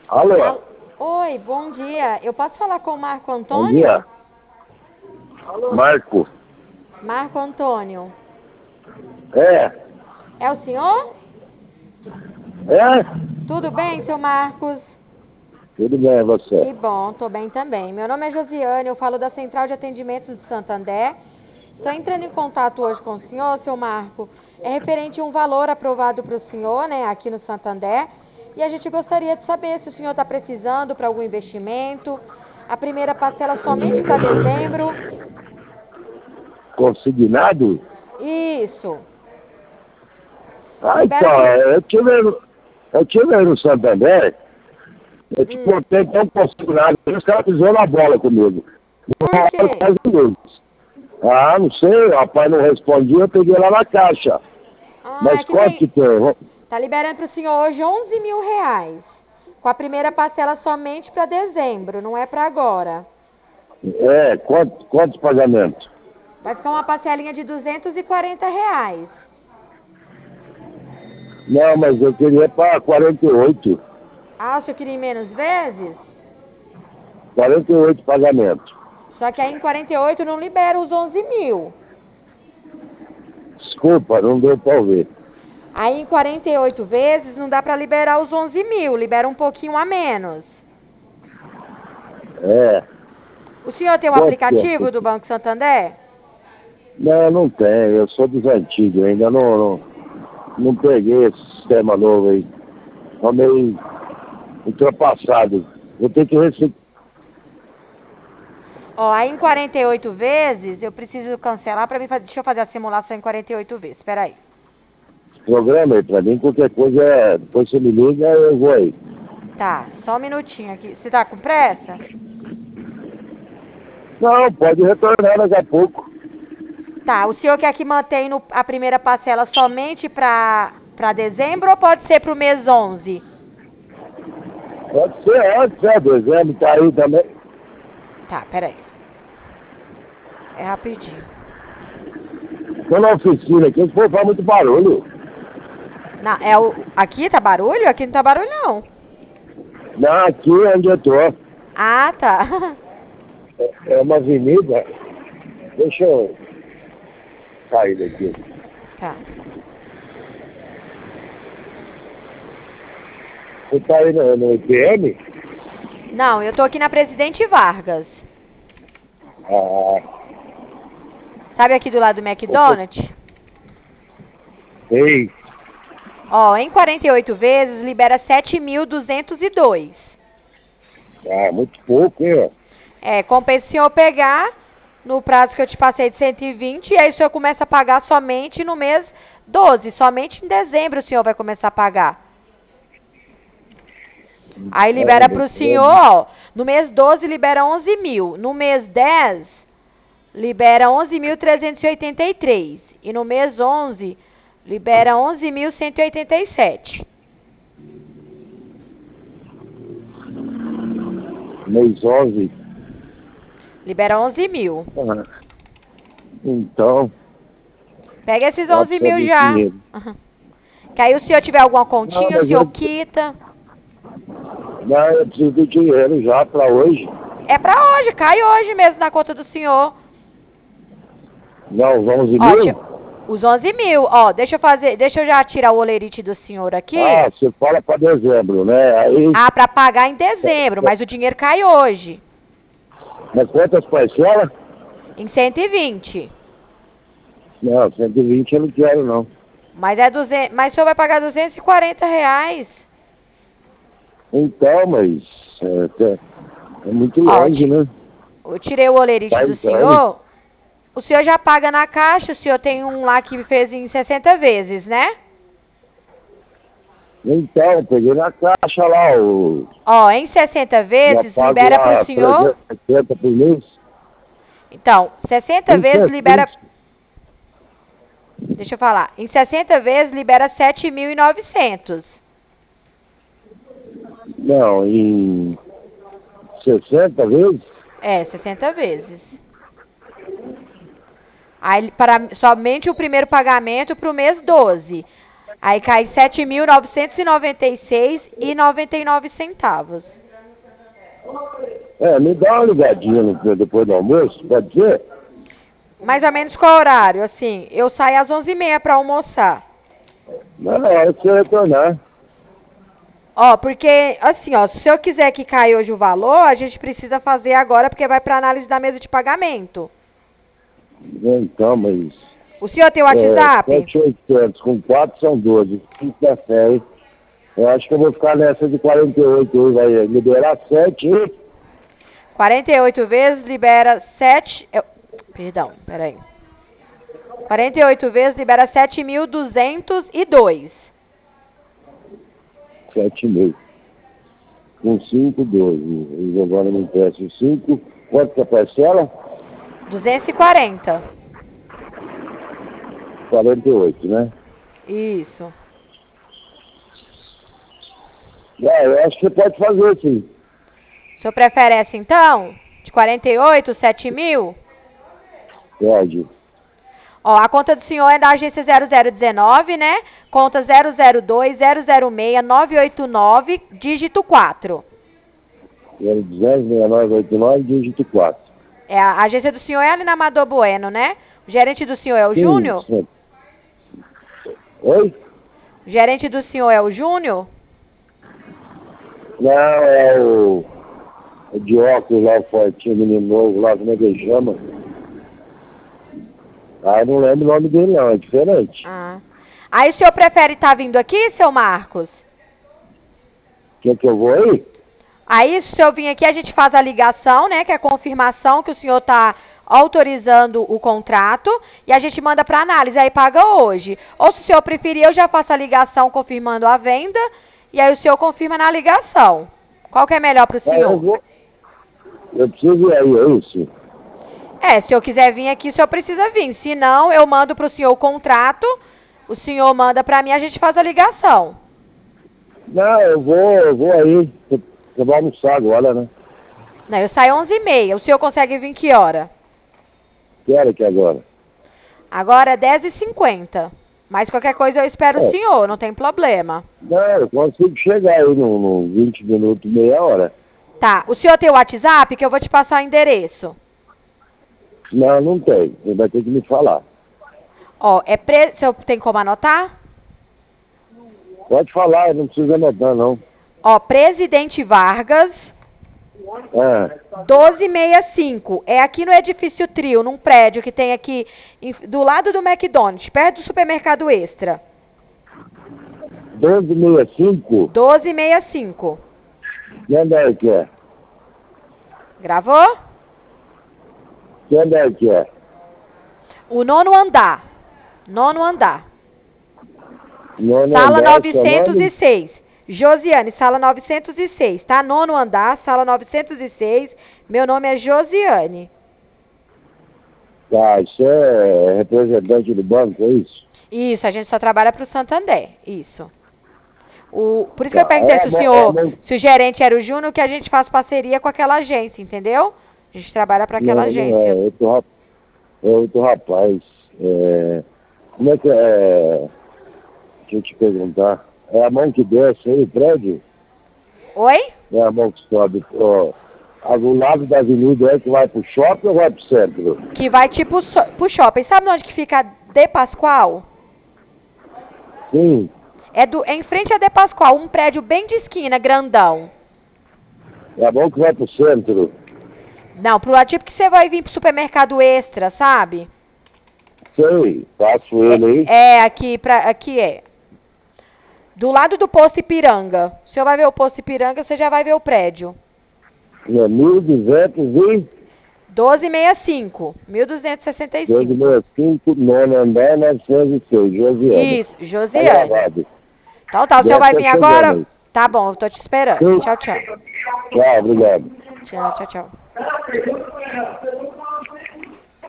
Alô? Oi, bom dia. Eu posso falar com o Marco Bom Antônio? dia. Marco. Marco Antônio. É? É o senhor? É? Tudo bem, seu Marcos? Tudo bem, você? Que bom, tô bem também. Meu nome é Josiane, eu falo da Central de Atendimentos de Santander. Estou entrando em contato hoje com o senhor, seu Marco. É referente a um valor aprovado para o senhor, né, aqui no Santander. E a gente gostaria de saber se o senhor está precisando para algum investimento. A primeira parcela somente para dezembro. Consignado? Isso. Ah, Libera então, pro... eu tive aí no Santander, eu te Hum. contei tão consignado, os caras fizeram na bola comigo. Por Uma hora quê? faz um mês. Ah, não sei, o rapaz não respondia, eu peguei lá na caixa. Ah, Mas é que quanto que tem... tem? Tá liberando para o senhor hoje 11 mil reais. Com a primeira parcela somente para dezembro, não é para agora. É, quantos pagamentos? Vai ficar uma parcelinha de 240 reais. Não, mas eu queria para 48. Ah, o senhor queria em menos vezes? 48 pagamentos. Só que aí em 48 não libera os 11 mil. Desculpa, não deu para ouvir. Aí em 48 vezes não dá para liberar os 11 mil, libera um pouquinho a menos. É, O senhor tem o quanto tempo? aplicativo do Banco Santander? Não, não tem, eu sou dos antigos, ainda não peguei esse sistema novo aí. Tô meio ultrapassado. Eu tenho que receber. Ó, aí em 48 vezes eu preciso cancelar para mim fazer. Deixa eu fazer a simulação em 48 vezes, espera aí. Programa aí pra mim, qualquer coisa, depois você me liga, eu vou aí. Tá, só um minutinho aqui. Você tá com pressa? Não, pode retornar daqui a pouco. Tá, o senhor quer que mantenha a primeira parcela somente para dezembro ou pode ser para o mês 11? Pode ser antes, dezembro tá aí também. Tá, peraí. É rapidinho. Tô na oficina aqui, esse povo faz muito barulho. Não, aqui tá barulho? Aqui não tá barulho, não. Não, aqui é onde eu tô. Ah, tá. É uma avenida. Deixa eu sair daqui. Tá. Você tá aí no IPM? Não, eu tô aqui na Presidente Vargas. Ah, Sabe aqui do lado do McDonald's? ei. Ó, em 48 vezes libera 7.202. Ah, muito pouco, hein? É, compensa o senhor pegar no prazo que eu te passei de 120 e aí o senhor começa a pagar somente no mês 12. Somente em dezembro o senhor vai começar a pagar. Aí libera para o senhor, ó, no mês 12 libera 11 mil. No mês 10 libera 11.383. E no mês 11 libera 11.187. Mês 11. Libera 11 mil. Ah, então, Pega esses pode 11 ser mil muito já. dinheiro. Que aí o senhor tiver alguma Não, continha, o mas senhor quita. eu preciso de dinheiro já para hoje. É pra hoje, cai hoje mesmo na conta do senhor. Não, os 11 Ó, mil? os 11 mil, ó, deixa eu já tirar o olerite do senhor aqui. Ah, você fala para dezembro, né? Aí, Ah, pra pagar em dezembro, mas o dinheiro cai hoje. mas quantas parcelas? Em 120. Não, 120 eu não quero, não. Mas mas o senhor vai pagar 240 reais. Então, mas é muito Ó, longe, né? eu tirei o olerite Tá do entrando. senhor. O senhor já paga na caixa, o senhor tem um lá que fez em 60 vezes, né? Então, peguei na caixa lá, Ó, em 60 já vezes, pago libera pro lá senhor. 380 por mês. Então, 60 Em vezes libera. 60, Deixa eu falar. Em 60 vezes libera 7.900. não, em 60 vezes? É, 60 vezes. Aí, para somente o primeiro pagamento para o mês 12. Aí cai 7.996,99 centavos. Me dá uma ligadinha depois do almoço, pode ser? Mais ou menos qual horário? Assim, eu saio às 11h30 para almoçar. Não, na hora que você retornar. Ó, porque, assim, ó, se eu quiser que caia hoje o valor, a gente precisa fazer agora, porque vai para análise da mesa de pagamento. Então, mas... O senhor tem o WhatsApp? 7.800 com 4 são 12. 5 da série. Eu acho que eu vou ficar nessa de 48 aí, vai liberar 7 e... 48 vezes libera 7... Perdão, peraí. 48 vezes libera 7.202. 7,5. Com 5, 12. Eles agora me emprestam 5. Quanto que é a parcela? 240. 48, né? Isso. Eu acho que você pode fazer, sim. O senhor prefere essa, então? De 48, 7.000? Pode. Ó, a conta do senhor é da agência 0019, né? Conta 002-006-989, dígito 4. 010-6989, dígito 4. A agência do senhor é ali na Amador Bueno, né? O gerente do senhor é o Júnior? Sim. Oi? O gerente do senhor é o Júnior? Não, é o de óculos lá, o fortinho, menino novo lá, como é que ele chama? Eu não lembro o nome dele não, é diferente. Aí o senhor prefere estar vindo aqui, seu Marcos? Quer que eu vou aí? Aí, se eu vir aqui, a gente faz a ligação, né? Que é a confirmação que o senhor está autorizando o contrato. E a gente manda para análise, aí paga hoje. Ou se o senhor preferir, eu já faço a ligação confirmando a venda. E aí o senhor confirma na ligação. Qual que é melhor para o senhor? Eu preciso ir aí, é isso? Se eu quiser vir aqui, o senhor precisa vir. Se não, eu mando para o senhor o contrato. O senhor manda para mim, a gente faz a ligação. Não, eu vou aí. Eu vou almoçar agora, né? Não, eu saio 11h30. O senhor consegue vir que hora? Que hora que é agora? Agora é 10h50. Mas qualquer coisa eu espero o senhor, não tem problema. Não, eu consigo chegar aí no 20 minutos, meia hora. Tá, o senhor tem o WhatsApp que eu vou te passar o endereço? Não, não tem. Você vai ter que me falar. Ó, o senhor tem como anotar? Pode falar, não precisa anotar, não. Ó, Presidente Vargas, 1265. É aqui no Edifício Trio, num prédio que tem aqui do lado do McDonald's, perto do Supermercado Extra. 1265? 1265. Que andar que é? Gravou? Que andar que é? O nono andar. Nono andar. Sala 906. Josiane, sala 906, tá? Nono andar, sala 906. Meu nome é Josiane. Tá, isso é representante do banco, é isso? Isso, a gente só trabalha pro Santander, isso. Por isso que eu perguntei se o gerente era o Júnior, que a gente faz parceria com aquela agência, entendeu? A gente trabalha para aquela agência. Não é outro rapaz. Como é que é? Deixa eu te perguntar. É a mão que desce aí, o prédio? Oi? É a mão que sobe. Do lado da avenida é que vai pro shopping ou vai pro centro? Que vai tipo pro shopping. Sabe onde que fica a De Pascoal? Sim. É em frente a De Pascoal, um prédio bem de esquina, grandão. É a mão que vai pro centro? Não, pro lado tipo que você vai vir pro Supermercado Extra, sabe? Sei, passo ele aí. Aqui é. Do lado do Posto Ipiranga. O senhor vai ver o Posto Ipiranga, você já vai ver o prédio. É 1265. 1265. 1265, nono andar, 906, Josiane. Isso, Josiane. Então tá, o senhor vai vir agora? Aí. Tá bom, eu tô te esperando. Sim. Tchau, tchau. Tchau, obrigado. Tchau, tchau, tchau.